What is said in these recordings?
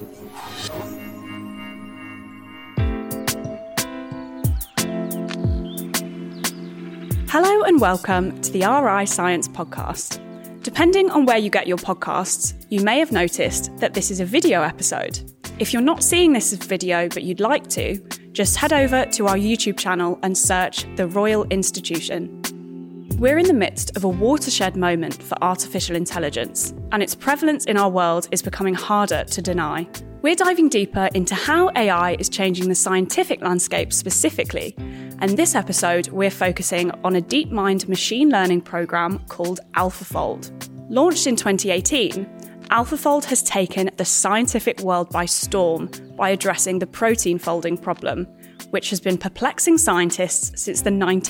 Hello and welcome to the RI Science Podcast. Depending on where you get your podcasts, you may have noticed that this is a video episode. If you're not seeing this as video but you'd like to, just head over to our YouTube channel and search The Royal Institution. We're in the midst of a watershed moment for artificial intelligence, and its prevalence in our world is becoming harder to deny. We're diving deeper into how AI is changing the scientific landscape specifically, and this episode we're focusing on a DeepMind machine learning program called AlphaFold. Launched in 2018, AlphaFold has taken the scientific world by storm by addressing the protein folding problem, which has been perplexing scientists since the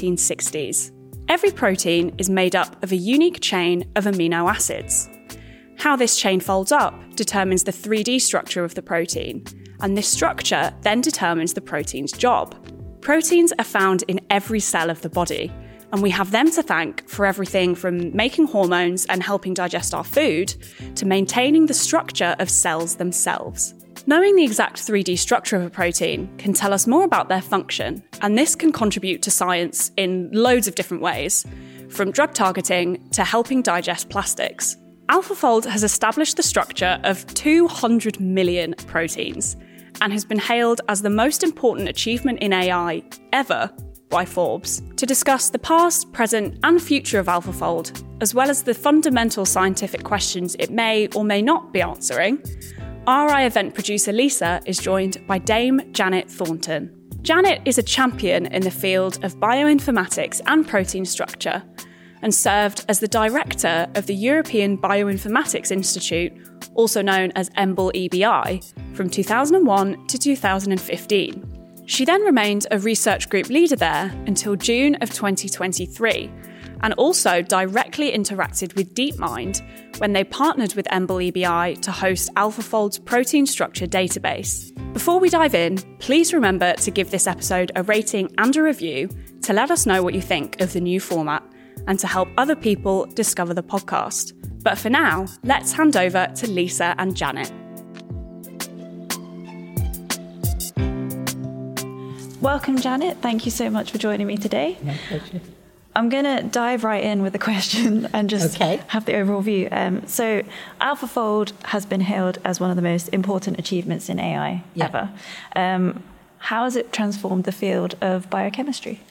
1960s. Every protein is made up of a unique chain of amino acids. How this chain folds up determines the 3D structure of the protein, and this structure then determines the protein's job. Proteins are found in every cell of the body, and we have them to thank for everything from making hormones and helping digest our food to maintaining the structure of cells themselves. Knowing the exact 3D structure of a protein can tell us more about their function, and this can contribute to science in loads of different ways, from drug targeting to helping digest plastics. AlphaFold has established the structure of 200 million proteins and has been hailed as the most important achievement in AI ever by Forbes. To discuss the past, present, and future of AlphaFold, as well as the fundamental scientific questions it may or may not be answering, RI event producer Lisa is joined by Dame Janet Thornton. Janet is a champion in the field of bioinformatics and protein structure, and served as the director of the European Bioinformatics Institute, also known as EMBL-EBI, from 2001 to 2015. She then remained a research group leader there until June of 2023, and also directly interacted with DeepMind when they partnered with EMBL-EBI to host AlphaFold's protein structure database. Before we dive in, please remember to give this episode a rating and a review to let us know what you think of the new format and to help other people discover the podcast. But for now, let's hand over to Lisa and Janet. Welcome, Janet. Thank you so much for joining me today. My pleasure. I'm going to dive right in with the question and just have the overall view. So AlphaFold has been hailed as one of the most important achievements in AI ever. How has it transformed the field of biochemistry?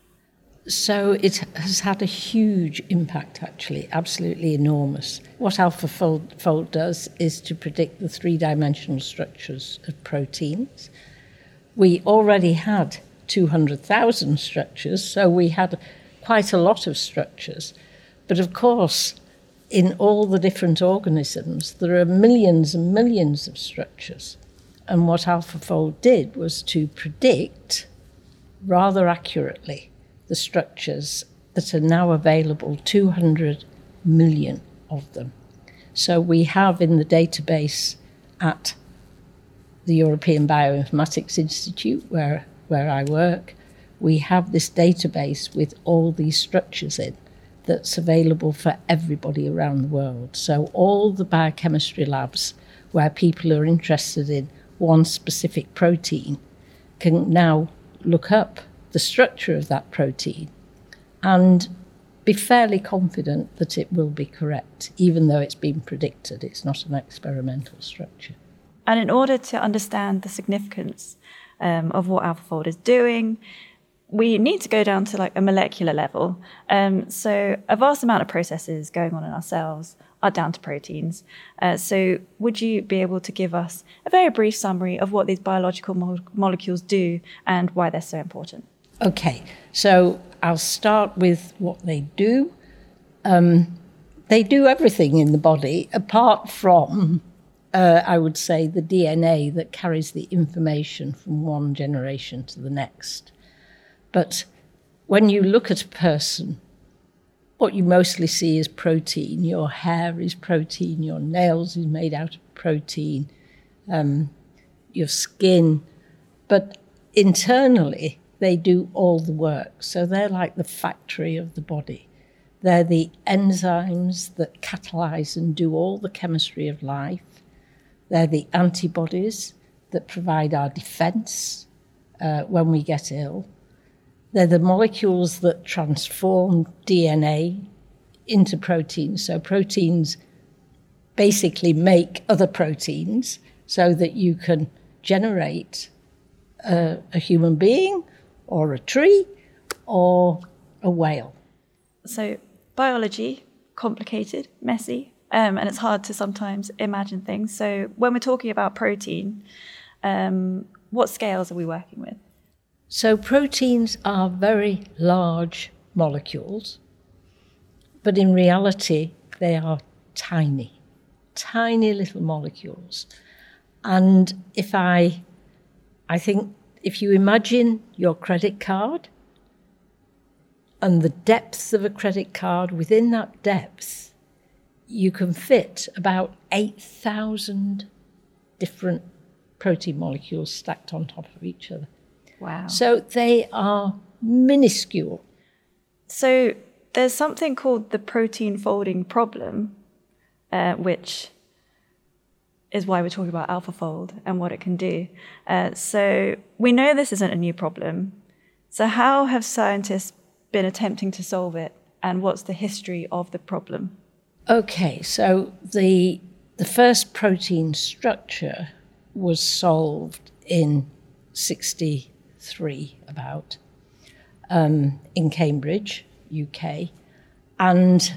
So it has had a huge impact, actually, absolutely enormous. What AlphaFold does is to predict the three-dimensional structures of proteins. We already had 200,000 structures, so we had quite a lot of structures. But of course, in all the different organisms, there are millions and millions of structures. And what AlphaFold did was to predict rather accurately the structures that are now available, 200 million of them. So we have in the database at the European Bioinformatics Institute, where I work, we have this database with all these structures in that's available for everybody around the world. So all the biochemistry labs where people are interested in one specific protein can now look up the structure of that protein and be fairly confident that it will be correct, even though it's been predicted. It's not an experimental structure. And in order to understand the significance of what AlphaFold is doing, we need to go down to like a molecular level. So a vast amount of processes going on in our cells are down to proteins. So would you be able to give us a very brief summary of what these biological molecules do and why they're so important? Okay, so I'll start with what they do. They do everything in the body apart from, I would say, the DNA that carries the information from one generation to the next. But when you look at a person, what you mostly see is protein. Your hair is protein, your nails is made out of protein, your skin. But internally, they do all the work. So they're like the factory of the body. They're the enzymes that catalyze and do all the chemistry of life. They're the antibodies that provide our defense when we get ill. They're the molecules that transform DNA into proteins. So proteins basically make other proteins so that you can generate a human being or a tree or a whale. So biology, complicated, messy, and it's hard to sometimes imagine things. So when we're talking about protein, what scales are we working with? So proteins are very large molecules, but in reality they are tiny, tiny little molecules. And I think if you imagine your credit card and the depth of a credit card, within that depth, you can fit about 8,000 different protein molecules stacked on top of each other. Wow. So they are minuscule. So there's something called the protein folding problem, which is why we're talking about AlphaFold and what it can do. So we know this isn't a new problem. So how have scientists been attempting to solve it, and what's the history of the problem? Okay, so the first protein structure was solved in 1963 about, in Cambridge, UK. And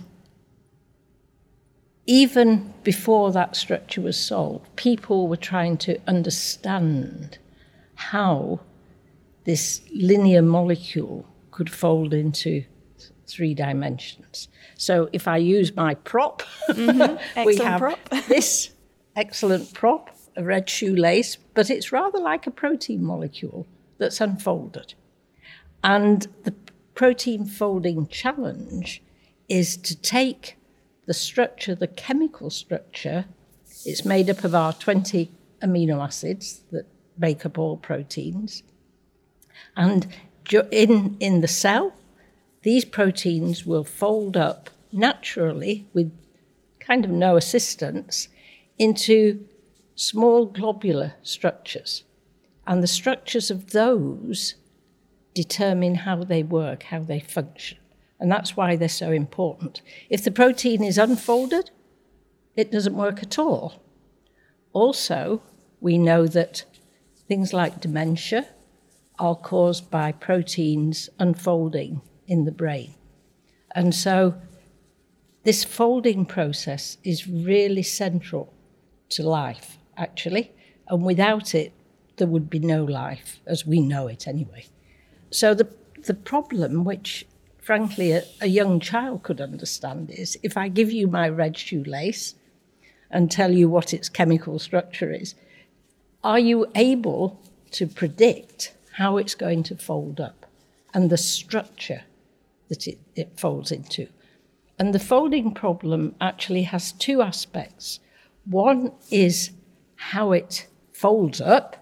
even before that structure was solved, people were trying to understand how this linear molecule could fold into 3 dimensions. So if I use my prop, we have this excellent prop, a red shoelace, but it's rather like a protein molecule that's unfolded. And the protein folding challenge is to take the structure, the chemical structure, it's made up of our 20 amino acids that make up all proteins. And in the cell, these proteins will fold up naturally with kind of no assistance into small globular structures. And the structures of those determine how they work, how they function. And that's why they're so important. If the protein is unfolded, it doesn't work at all. Also, we know that things like dementia are caused by proteins unfolding in the brain. And so this folding process is really central to life, actually. And without it, there would be no life, as we know it anyway. So the problem, which frankly a young child could understand, is if I give you my red shoelace and tell you what its chemical structure is, are you able to predict how it's going to fold up and the structure that it folds into? And the folding problem actually has 2 aspects. One is how it folds up.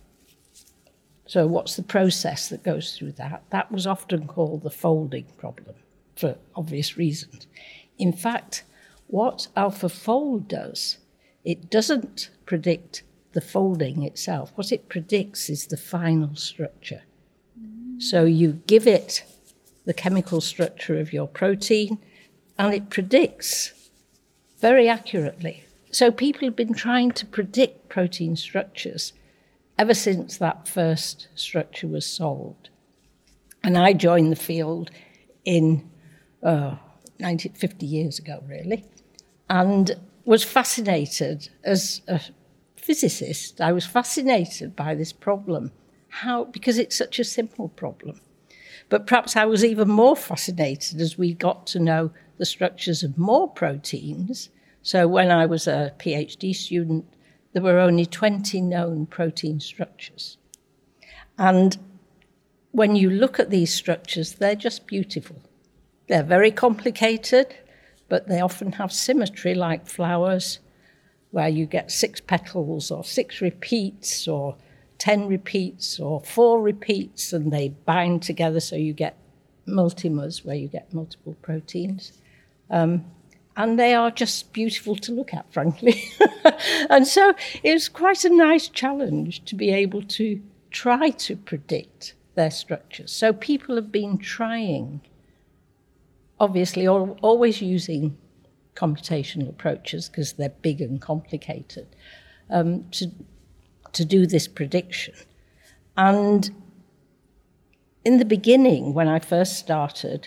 So what's the process that goes through that? That was often called the folding problem for obvious reasons. In fact, what AlphaFold does, it doesn't predict the folding itself. What it predicts is the final structure. So you give it the chemical structure of your protein, and it predicts very accurately. So people have been trying to predict protein structures ever since that first structure was solved. And I joined the field in 50 years ago, really, and was fascinated as a physicist. I was fascinated by this problem, because it's such a simple problem. But perhaps I was even more fascinated as we got to know the structures of more proteins. So when I was a PhD student, there were only 20 known protein structures. And when you look at these structures, they're just beautiful. They're very complicated, but they often have symmetry, like flowers, where you get 6 petals or 6 repeats or 10 repeats or 4 repeats, and they bind together so you get multimers, where you get multiple proteins. And they are just beautiful to look at, frankly. And so it was quite a nice challenge to be able to try to predict their structures. So people have been trying, obviously, always using computational approaches because they're big and complicated, to do this prediction. And in the beginning, when I first started,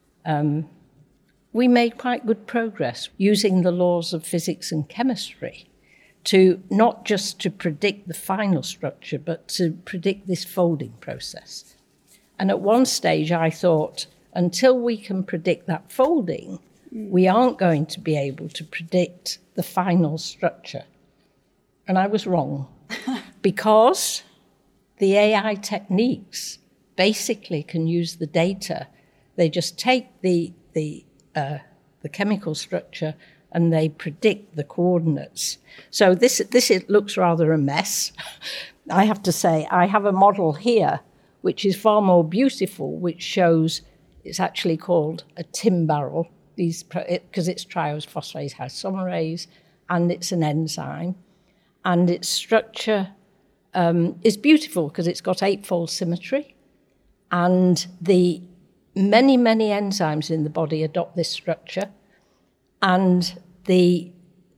we made quite good progress using the laws of physics and chemistry to not just to predict the final structure, but to predict this folding process. And at one stage, I thought, until we can predict that folding, we aren't going to be able to predict the final structure. And I was wrong, because the AI techniques basically can use the data. They just take the chemical structure and they predict the coordinates. So this it looks rather a mess. I have to say, I have a model here which is far more beautiful, which shows it's actually called a TIM barrel, because it's triose isomerase, and it's an enzyme. And its structure is beautiful because it's got 8-fold symmetry, and the many enzymes in the body adopt this structure, and the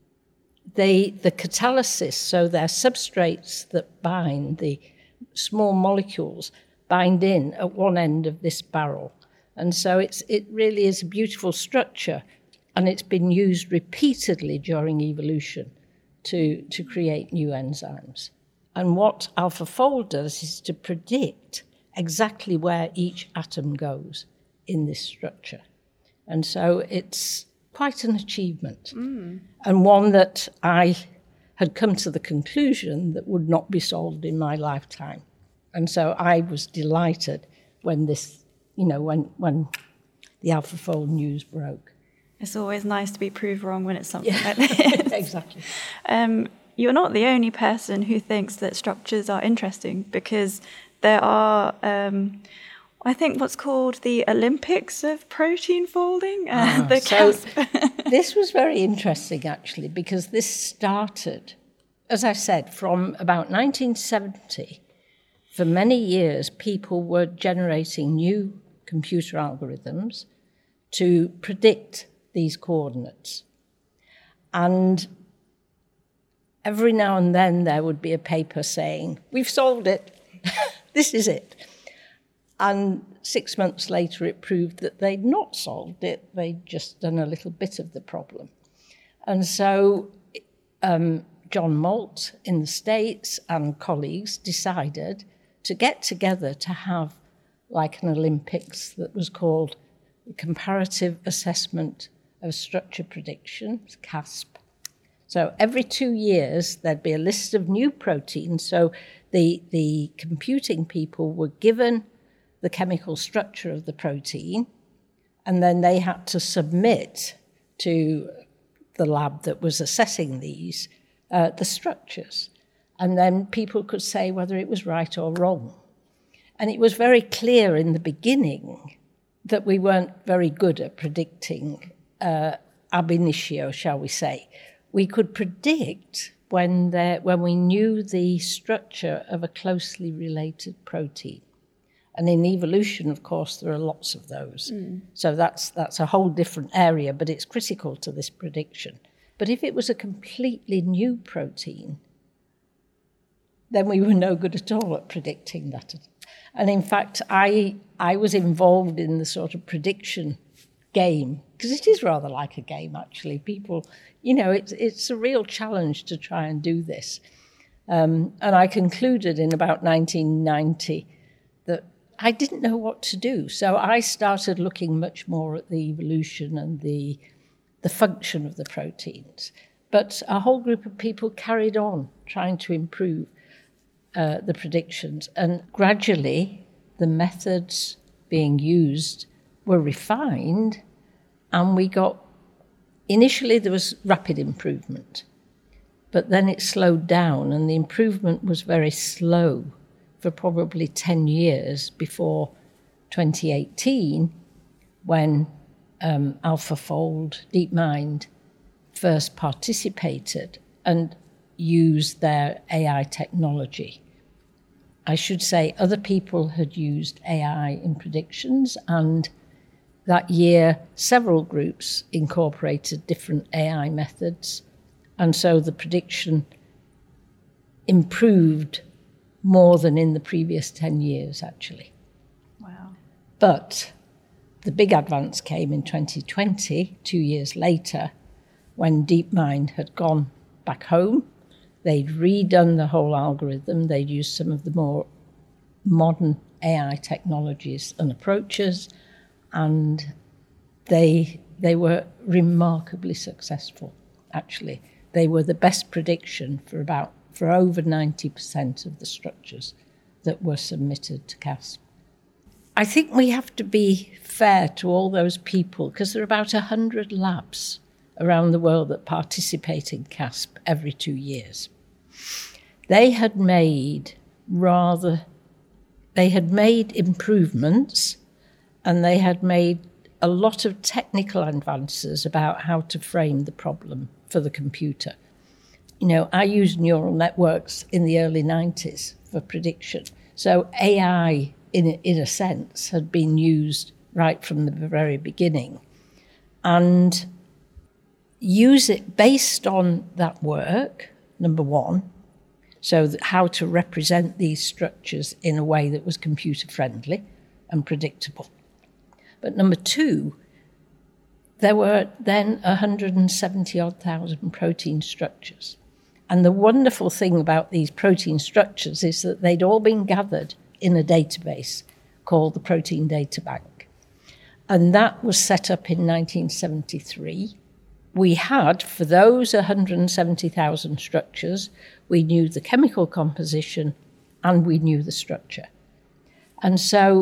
catalysis, so they're substrates that bind, the small molecules bind in at one end of this barrel. And so it really is a beautiful structure, and it's been used repeatedly during evolution to create new enzymes. And what AlphaFold does is to predict exactly where each atom goes in this structure. And so it's quite an achievement, and one that I had come to the conclusion that would not be solved in my lifetime. And so I was delighted when this, when the AlphaFold news broke. It's always nice to be proved wrong when it's something like this. Exactly. You're not the only person who thinks that structures are interesting, because there are, I think, what's called the Olympics of protein folding. This was very interesting, actually, because this started, as I said, from about 1970. For many years, people were generating new computer algorithms to predict these coordinates. And every now and then there would be a paper saying, we've solved it, this is it. And 6 months later it proved that they'd not solved it, they'd just done a little bit of the problem. And so John Malt in the States and colleagues decided to get together to have like an Olympics that was called the Comparative Assessment of Structure Predictions, CASP. So every 2 years, there'd be a list of new proteins. So the computing people were given the chemical structure of the protein, and then they had to submit to the lab that was assessing these, the structures. And then people could say whether it was right or wrong. And it was very clear in the beginning that we weren't very good at predicting ab initio, shall we say. We could predict when we knew the structure of a closely related protein. And in evolution, of course, there are lots of those. So that's a whole different area, but it's critical to this prediction. But if it was a completely new protein, then we were no good at all at predicting that. And in fact, I was involved in the sort of prediction game, because it is rather like a game, actually. People, it's a real challenge to try and do this. And I concluded in about 1990 that I didn't know what to do. So I started looking much more at the evolution and the function of the proteins. But a whole group of people carried on trying to improve the predictions. And gradually, the methods being used were refined, and we got, initially there was rapid improvement, but then it slowed down, and the improvement was very slow for probably 10 years before 2018, when AlphaFold, DeepMind first participated and used their AI technology. I should say other people had used AI in predictions, and that year several groups incorporated different AI methods, and so the prediction improved more than in the previous 10 years, actually. Wow. But the big advance came in 2020, 2 years later, when DeepMind had gone back home. They'd redone the whole algorithm. They'd used some of the more modern AI technologies and approaches, and they were remarkably successful, actually. They were the best prediction for over 90% of the structures that were submitted to CASP. I think we have to be fair to all those people, because there are about 100 labs around the world that participate in CASP every 2 years. They had made improvements, and they had made a lot of technical advances about how to frame the problem for the computer. You know, I used neural networks in the early 90s for prediction. So AI, in a sense, had been used right from the very beginning. And use it based on that work, number one, so how to represent these structures in a way that was computer-friendly and predictable. But number two, there were then 170,000 protein structures. And the wonderful thing about these protein structures is that they'd all been gathered in a database called the Protein Data Bank. And that was set up in 1973. We had, for those 170,000 structures, we knew the chemical composition and we knew the structure. And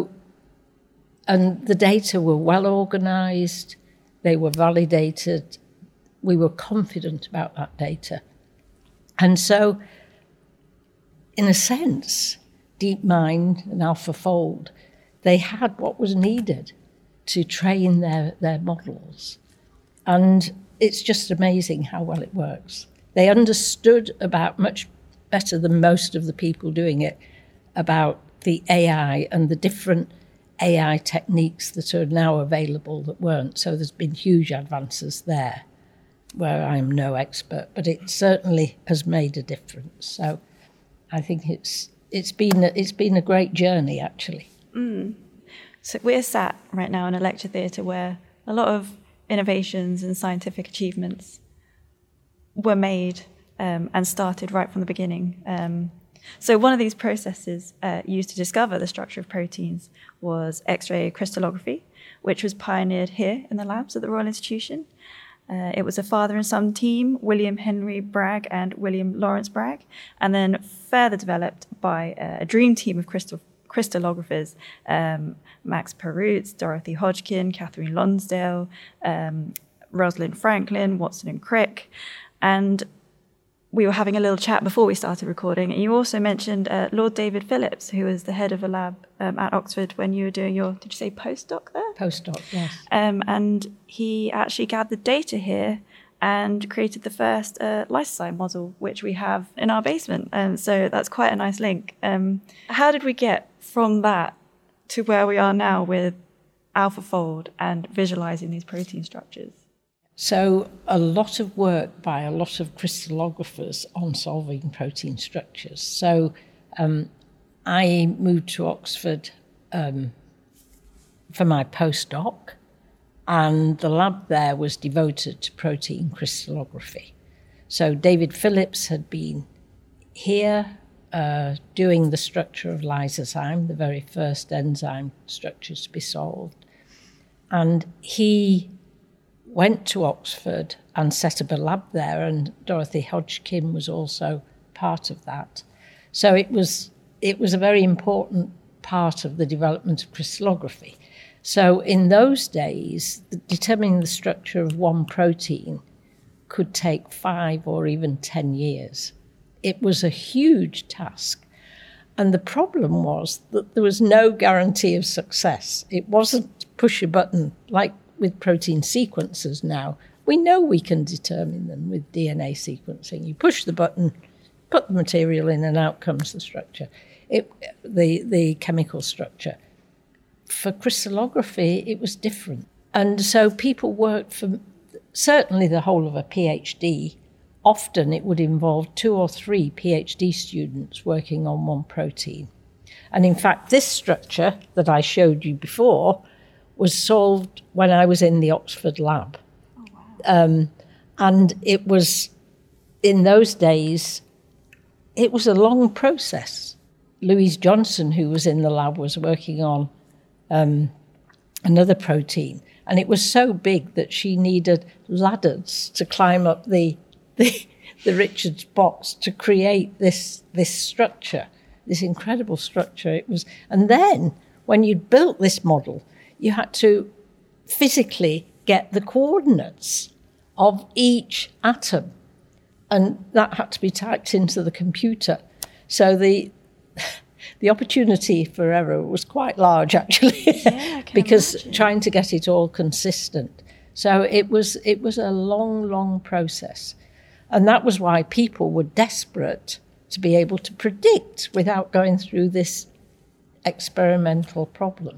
the data were well organized, they were validated, we were confident about that data. And so, in a sense, DeepMind and AlphaFold, they had what was needed to train their models. And it's just amazing how well it works. They understood about much better than most of the people doing it about the AI and the different AI techniques that are now available that weren't. So there's been huge advances there, where I am no expert, but it certainly has made a difference. So I think it's been a great journey, actually. So we're sat right now in a lecture theatre where a lot of innovations and scientific achievements were made and started right from the beginning. So one of these processes used to discover the structure of proteins was X-ray crystallography, which was pioneered here in the labs at the Royal Institution. It was a father and son team, William Henry Bragg and William Lawrence Bragg, and then further developed by a dream team of crystallographers, Max Perutz, Dorothy Hodgkin, Catherine Lonsdale, Rosalind Franklin, Watson and Crick. And we were having a little chat before we started recording, and you also mentioned Lord David Phillips, who was the head of a lab at Oxford when you were doing your, did you say postdoc there? Postdoc, yes. And he actually gathered data here and created the first lysozyme model, which we have in our basement. So that's quite a nice link. How did we get from that to where we are now with AlphaFold and visualizing these protein structures? So a lot of work by a lot of crystallographers on solving protein structures. So I moved to Oxford for my postdoc, and the lab there was devoted to protein crystallography. So David Phillips had been here doing the structure of lysozyme, the very first enzyme structures to be solved. And he went to Oxford and set up a lab there, and Dorothy Hodgkin was also part of that. So it was a very important part of the development of crystallography. So in those days, determining the structure of one protein could take 5 or even 10 years. It was a huge task. And the problem was that there was no guarantee of success. It wasn't push a button like with protein sequencers now, we know we can determine them with DNA sequencing. You push the button, put the material in, and out comes the structure, the chemical structure. For crystallography, it was different. And so people worked for certainly the whole of a PhD. Often it would involve 2 or 3 PhD students working on one protein. And in fact, this structure that I showed you before was solved when I was in the Oxford lab. Oh, wow. And it was, in those days, it was a long process. Louise Johnson, who was in the lab, was working on another protein. And it was so big that she needed ladders to climb up the Richards box to create this structure, this incredible structure. It was, and then when you'd built this model, you had to physically get the coordinates of each atom, and that had to be typed into the computer. So the opportunity for error was quite large, actually, because trying to get it all consistent. So it was a long, long process. And that was why people were desperate to be able to predict without going through this experimental problem.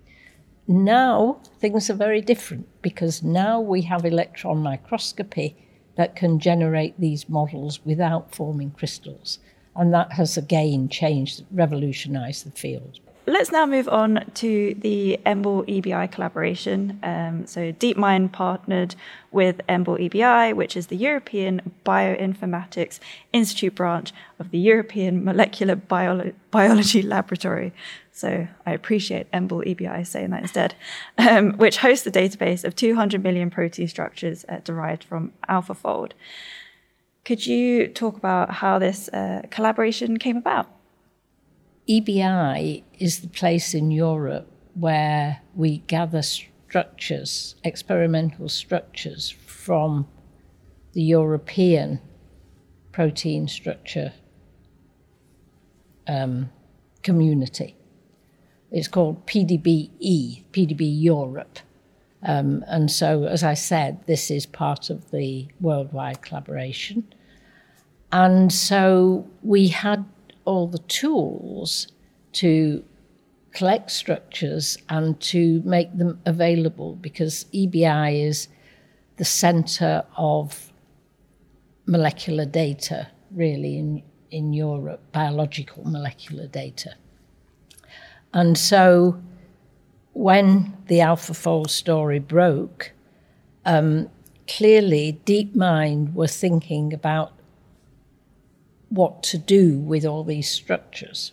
Now things are very different, because now we have electron microscopy that can generate these models without forming crystals. And that has again revolutionized the field. Let's now move on to the EMBL EBI collaboration. So DeepMind partnered with EMBL EBI, which is the European Bioinformatics Institute branch of the European Molecular Biology Laboratory. So I appreciate EMBL EBI saying that instead, which hosts a database of 200 million protein structures derived from AlphaFold. Could you talk about how this collaboration came about? EBI is the place in Europe where we gather structures, experimental structures, from the European protein structure community. It's called PDB-E, PDB Europe. And so, as I said, this is part of the worldwide collaboration. And so we had all the tools to collect structures and to make them available, because EBI is the center of molecular data, really, in Europe, biological molecular data. And so when the AlphaFold story broke, clearly DeepMind were thinking about what to do with all these structures.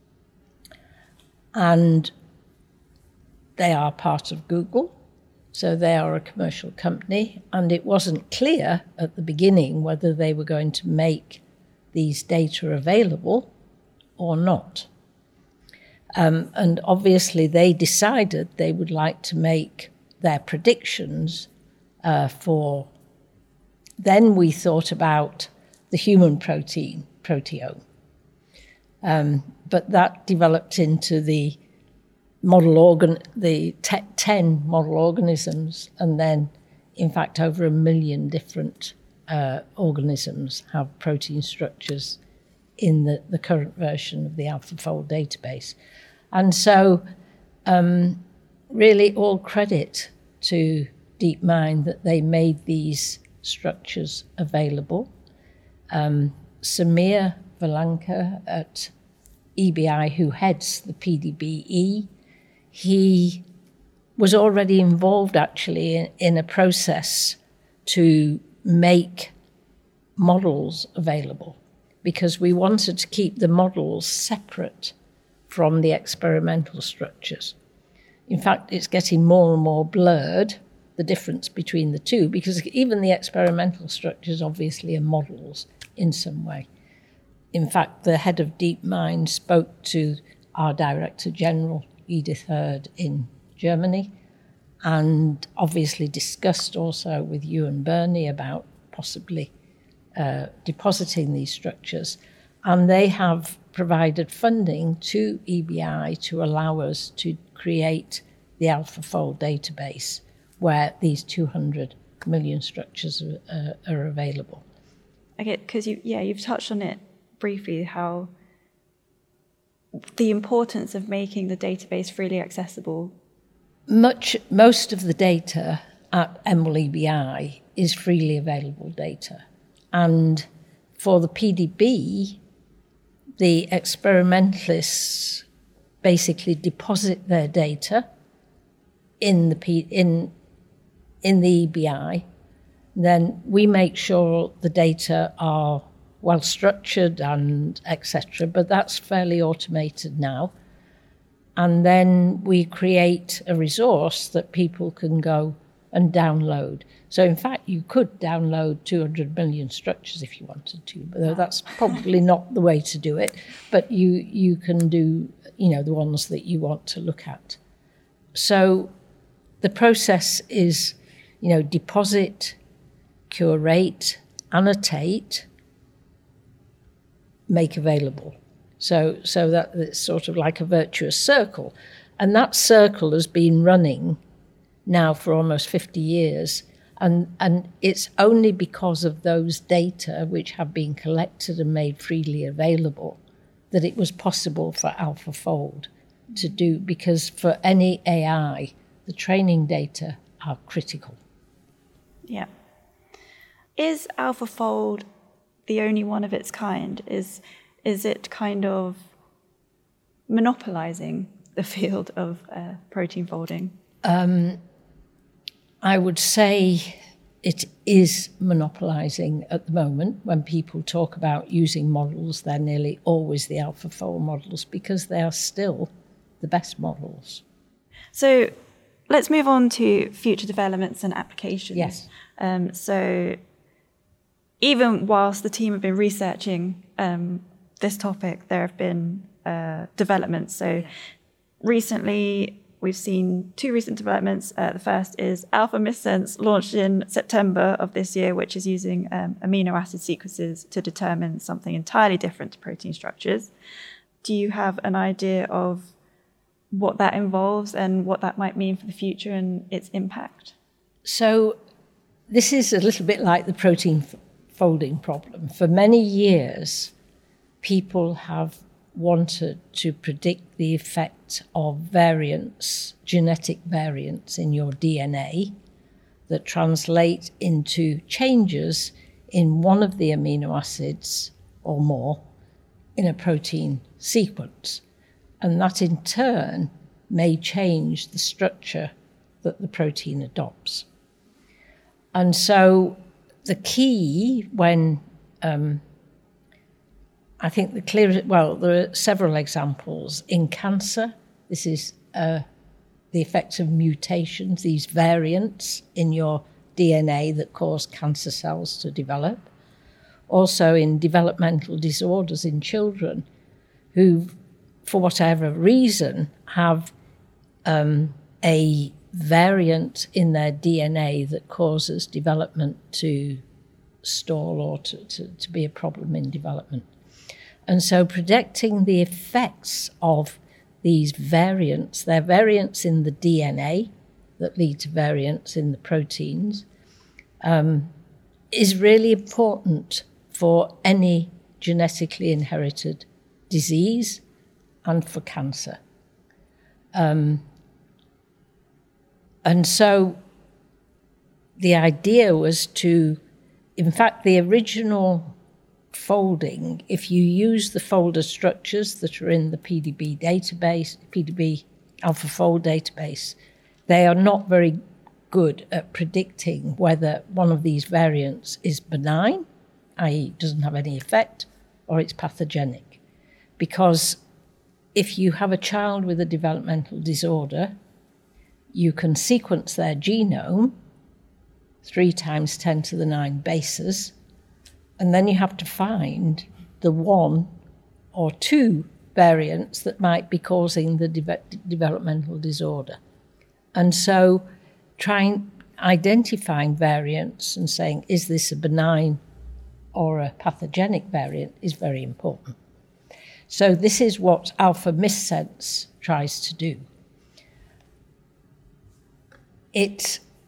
And they are part of Google, so they are a commercial company, and it wasn't clear at the beginning whether they were going to make these data available or not. And obviously they decided they would like to make their predictions for... Then we thought about the human proteome. But that developed into the the 10 model organisms, and then, in fact, over 1 million different organisms have protein structures in the current version of the AlphaFold database. And so, really all credit to DeepMind that they made these structures available. Samir Valanka at EBI, who heads the PDB-E, he was already involved actually in a process to make models available, because we wanted to keep the models separate from the experimental structures. In fact, it's getting more and more blurred, the difference between the two, because even the experimental structures obviously are models in some way. In fact, the head of DeepMind spoke to our Director General, Edith Hurd, in Germany, and obviously discussed also with Ewan Birney about possibly depositing these structures. And they have provided funding to EBI to allow us to create the AlphaFold database, where these 200 million structures are available. Okay, because you've touched on it briefly, how the importance of making the database freely accessible. Most of the data at EMBL-EBI is freely available data. And for the PDB, the experimentalists basically deposit their data in the EBI. Then we make sure the data are well structured and etc. But that's fairly automated now. And then we create a resource that people can go and download. So in fact, you could download 200 million structures if you wanted to, but that's probably not the way to do it. But you can do, the ones that you want to look at. So the process is, deposit, curate, annotate, make available. So that it's sort of like a virtuous circle. And that circle has been running now for almost 50 years. And it's only because of those data which have been collected and made freely available that it was possible for AlphaFold to do, because for any AI, the training data are critical. Yeah. Is AlphaFold the only one of its kind? Is it kind of monopolizing the field of protein folding? I would say it is monopolizing at the moment. When people talk about using models, they're nearly always the AlphaFold models because they are still the best models. So let's move on to future developments and applications. Yes. So even whilst the team have been researching this topic, there have been developments. So recently, we've seen two recent developments. The first is AlphaMissense, launched in September of this year, which is using amino acid sequences to determine something entirely different to protein structures. Do you have an idea of what that involves and what that might mean for the future and its impact? So this is a little bit like the protein folding problem. For many years, people have wanted to predict the effect of variants, genetic variants in your DNA that translate into changes in one of the amino acids or more in a protein sequence. And that in turn may change the structure that the protein adopts. And so the key when I think there are several examples. In cancer, this is the effects of mutations, these variants in your DNA that cause cancer cells to develop. Also in developmental disorders in children who, for whatever reason, have a variant in their DNA that causes development to stall or to be a problem in development. And so predicting the effects of these variants, they're variants in the DNA that lead to variants in the proteins, is really important for any genetically inherited disease and for cancer. And so the idea was to, in fact, the original folding, if you use the folder structures that are in the PDB database, PDB AlphaFold database, they are not very good at predicting whether one of these variants is benign, i.e. doesn't have any effect, or it's pathogenic. Because if you have a child with a developmental disorder, you can sequence their genome 3 times 10 to the 9 bases, and then you have to find the 1 or 2 variants that might be causing the developmental disorder. And so identifying variants and saying, is this a benign or a pathogenic variant, is very important. So this is what AlphaMissense tries to do. It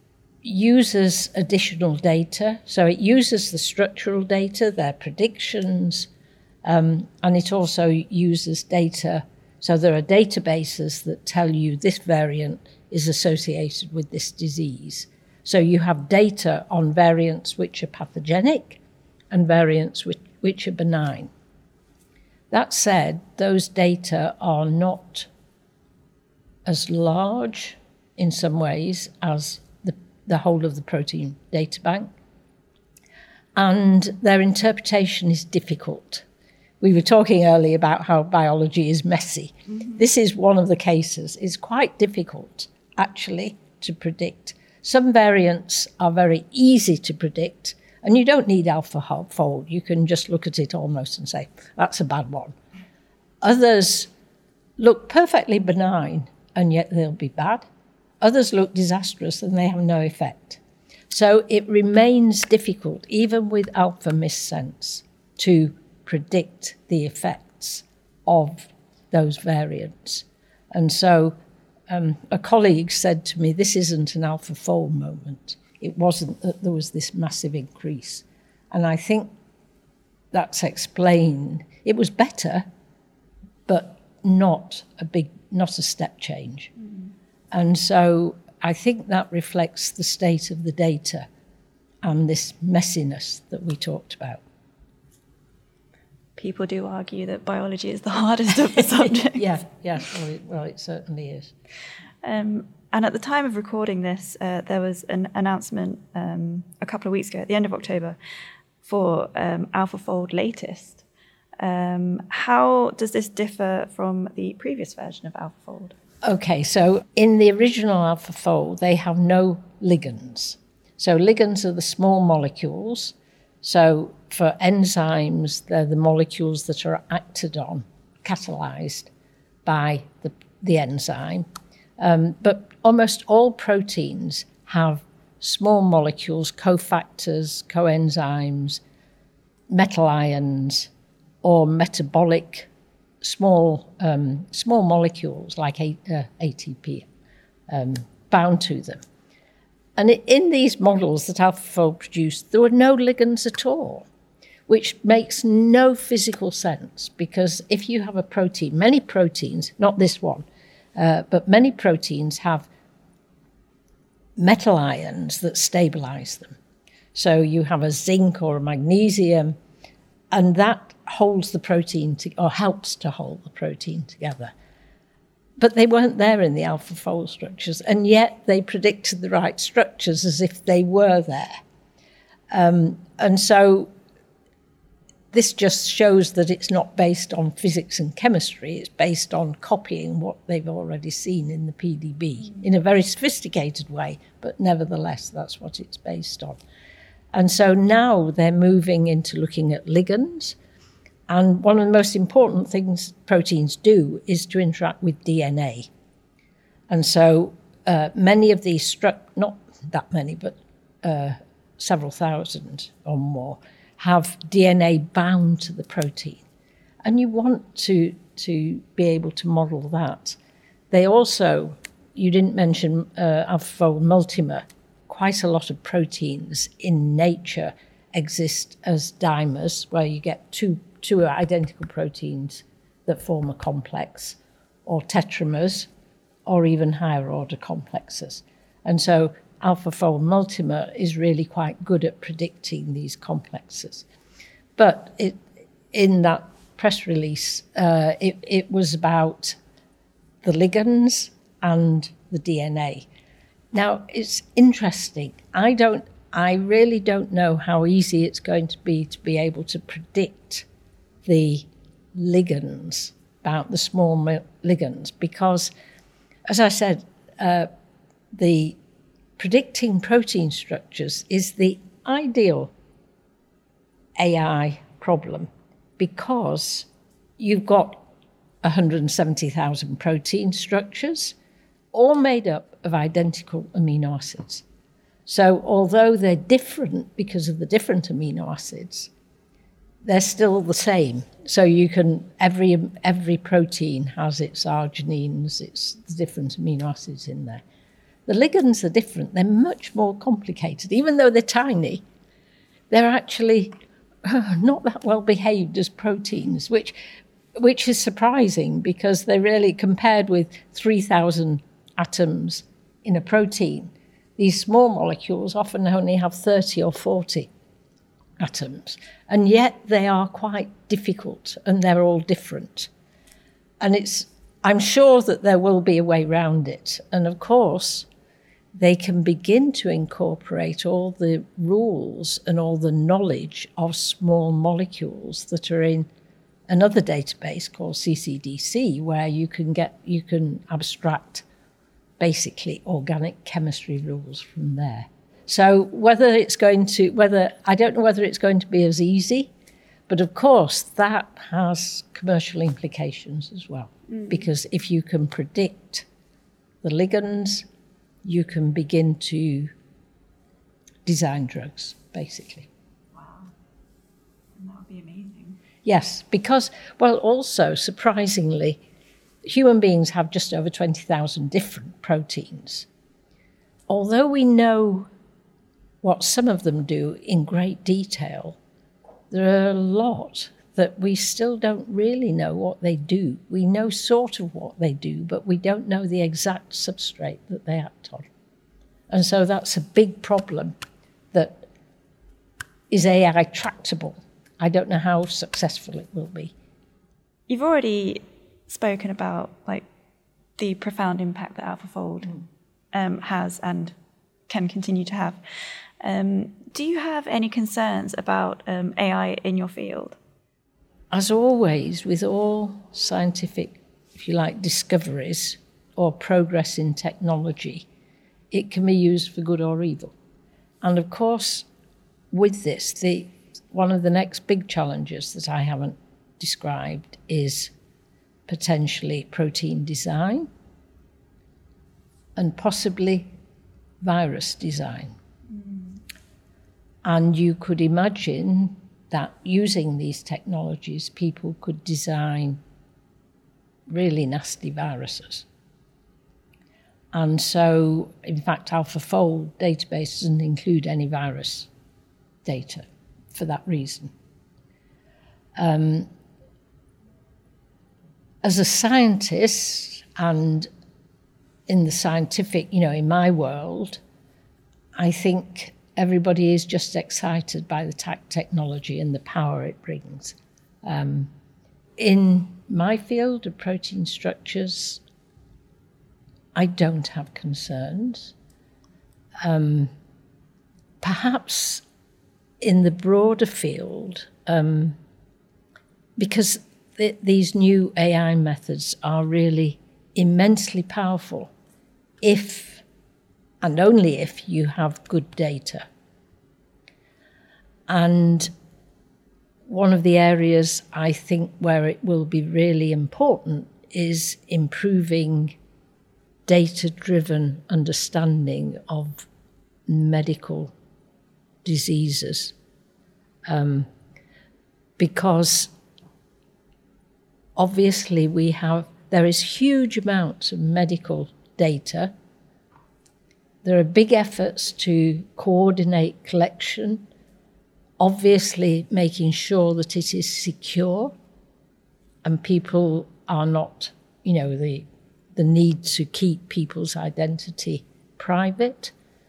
uses additional data. So it uses the structural data, their predictions, and it also uses data. So there are databases that tell you this variant is associated with this disease. So you have data on variants which are pathogenic and variants which are benign. That said, those data are not as large in some ways as the whole of the protein data bank, and their interpretation is difficult. We were talking earlier about how biology is messy. Mm-hmm. This is one of the cases. It's quite difficult, actually, to predict. Some variants are very easy to predict, and you don't need AlphaFold. You can just look at it almost and say, that's a bad one. Others look perfectly benign, and yet they'll be bad. Others look disastrous and they have no effect. So it remains difficult, even with alpha missense, to predict the effects of those variants. And so a colleague said to me, this isn't an AlphaFold moment. It wasn't that there was this massive increase. And I think that's explained. It was better, but not a step change. Mm. And so I think that reflects the state of the data and this messiness that we talked about. People do argue that biology is the hardest of the subjects. Yes, well, it certainly is. And at the time of recording this, there was an announcement a couple of weeks ago, at the end of October, for AlphaFold latest. How does this differ from the previous version of AlphaFold? Okay, so in the original AlphaFold, they have no ligands. So ligands are the small molecules. So for enzymes, they're the molecules that are acted on, catalyzed by the enzyme. But almost all proteins have small molecules, cofactors, coenzymes, metal ions, or metabolic small molecules like ATP bound to them. And in these models that AlphaFold produced, there were no ligands at all, which makes no physical sense, because if you have a protein, many proteins, not this one, but many proteins have metal ions that stabilize them. So you have a zinc or a magnesium, and that holds the protein or helps to hold the protein together. But they weren't there in the AlphaFold structures, and yet they predicted the right structures as if they were there. And so this just shows that it's not based on physics and chemistry, it's based on copying what they've already seen in the PDB in a very sophisticated way, but nevertheless, that's what it's based on. And so now they're moving into looking at ligands. And one of the most important things proteins do is to interact with DNA. And so many of these, not that many, but several thousand or more, have DNA bound to the protein. And you want to be able to model that. They also, you didn't mention AlphaFold multimer. Quite a lot of proteins in nature exist as dimers, where you get two identical proteins that form a complex, or tetramers, or even higher order complexes. And so AlphaFold multimer is really quite good at predicting these complexes. But in that press release, it was about the ligands and the DNA. Now, it's interesting. I really don't know how easy it's going to be able to predict the ligands, about the small ligands, because, as I said, the predicting protein structures is the ideal AI problem, because you've got 170,000 protein structures, all made up of identical amino acids. So although they're different because of the different amino acids, they're still the same. So you can, every protein has its arginines, its the different amino acids in there. The ligands are different. They're much more complicated. Even though they're tiny, they're actually not that well behaved as proteins, which is surprising because they're really, compared with 3,000 atoms in a protein, these small molecules often only have 30 or 40 atoms, and yet they are quite difficult and they're all different. And I'm sure that there will be a way around it. And of course, they can begin to incorporate all the rules and all the knowledge of small molecules that are in another database called CCDC, where you can abstract basically organic chemistry rules from there. So I don't know whether it's going to be as easy, but of course that has commercial implications as well. Because if you can predict the ligands, you can begin to design drugs, basically. Wow. And that would be amazing. Yes, because, well, also, surprisingly, human beings have just over 20,000 different proteins. Although we know what some of them do in great detail, there are a lot that we still don't really know what they do. We know sort of what they do, but we don't know the exact substrate that they act on. And so that's a big problem that is AI tractable. I don't know how successful it will be. You've already spoken about the profound impact that AlphaFold has and can continue to have. Do you have any concerns about AI in your field? As always, with all scientific, if you like, discoveries or progress in technology, it can be used for good or evil. And of course, with this, one of the next big challenges that I haven't described is potentially protein design and possibly virus design. And you could imagine that using these technologies, people could design really nasty viruses. And so, in fact, AlphaFold database doesn't include any virus data for that reason. As a scientist and in the scientific, in my world, I think everybody is just excited by the technology and the power it brings. In my field of protein structures, I don't have concerns. Perhaps in the broader field, because these new AI methods are really immensely powerful if and only if you have good data. And one of the areas I think where it will be really important is improving data-driven understanding of medical diseases. Because obviously there is huge amounts of medical data. There are big efforts to coordinate collection, obviously making sure that it is secure and people are not, the need to keep people's identity private.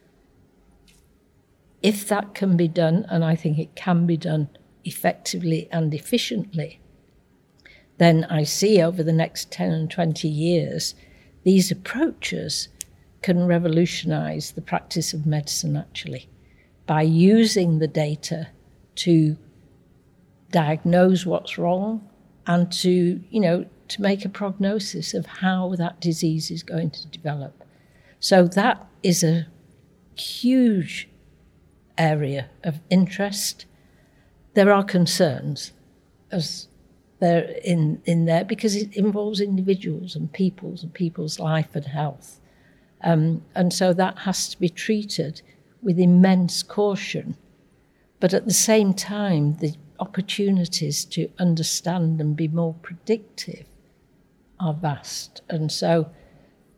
If that can be done, and I think it can be done effectively and efficiently, then I see over the next 10 and 20 years, these approaches can revolutionize the practice of medicine, actually, by using the data to diagnose what's wrong and to make a prognosis of how that disease is going to develop. So that is a huge area of interest. There are concerns as there in there because it involves individuals and people's life and health. And so that has to be treated with immense caution. But at the same time, the opportunities to understand and be more predictive are vast. And so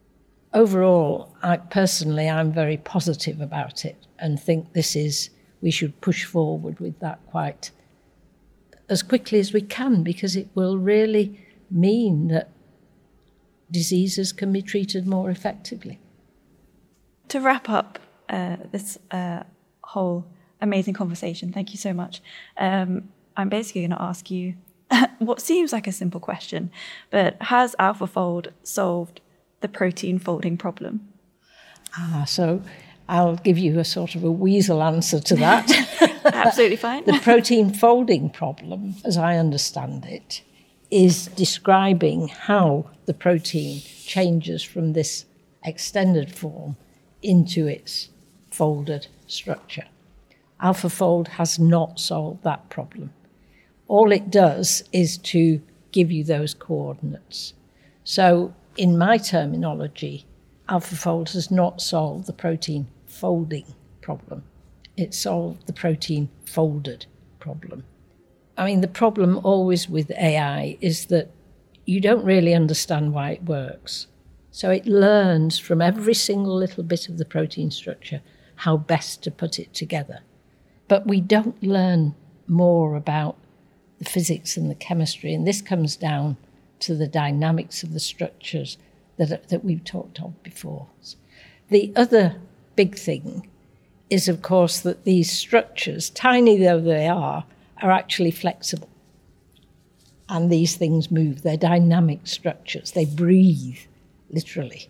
overall, I'm very positive about it and think we should push forward with that quite as quickly as we can, because it will really mean that diseases can be treated more effectively. To wrap up this whole amazing conversation, thank you so much. I'm basically going to ask you what seems like a simple question, but has AlphaFold solved the protein folding problem? So I'll give you a sort of a weasel answer to that. Absolutely fine. The protein folding problem, as I understand it, is describing how the protein changes from this extended form into its folded structure. AlphaFold has not solved that problem. All it does is to give you those coordinates. So in my terminology, AlphaFold has not solved the protein folding problem. It solved the protein folded problem. I mean, the problem always with AI is that you don't really understand why it works. So it learns from every single little bit of the protein structure how best to put it together. But we don't learn more about the physics and the chemistry, and this comes down to the dynamics of the structures that we've talked of before. The other big thing is, of course, that these structures, tiny though they are actually flexible. And these things move. They're dynamic structures. They breathe, literally.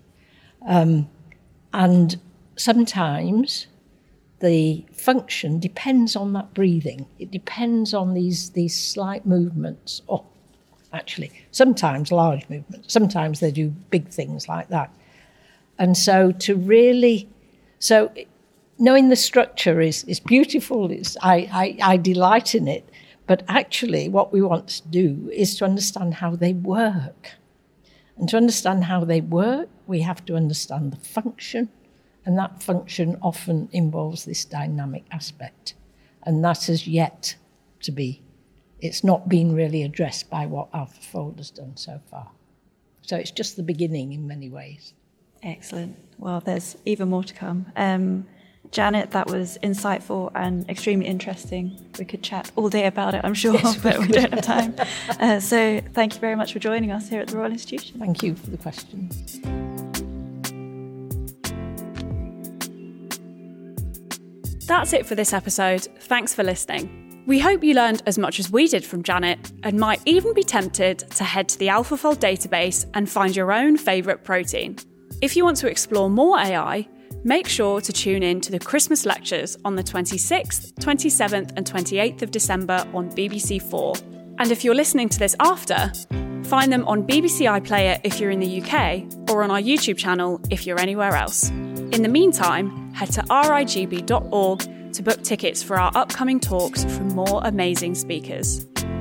And sometimes the function depends on that breathing. It depends on these slight movements. Oh, actually, sometimes large movements. Sometimes they do big things like that. And so knowing the structure is beautiful. I delight in it. But actually, what we want to do is to understand how they work. And to understand how they work, we have to understand the function. And that function often involves this dynamic aspect. And that has yet to be, it's not been really addressed by what AlphaFold has done so far. So it's just the beginning in many ways. Excellent. Well, there's even more to come. Janet, that was insightful and extremely interesting. We could chat all day about it, I'm sure, yes, but we don't have time. So thank you very much for joining us here at the Royal Institution. Thank you for the questions. That's it for this episode. Thanks for listening. We hope you learned as much as we did from Janet and might even be tempted to head to the AlphaFold database and find your own favourite protein. If you want to explore more AI, make sure to tune in to the Christmas lectures on the 26th, 27th and 28th of December on BBC4. And if you're listening to this after, find them on BBC iPlayer if you're in the UK or on our YouTube channel if you're anywhere else. In the meantime, head to rigb.org to book tickets for our upcoming talks from more amazing speakers.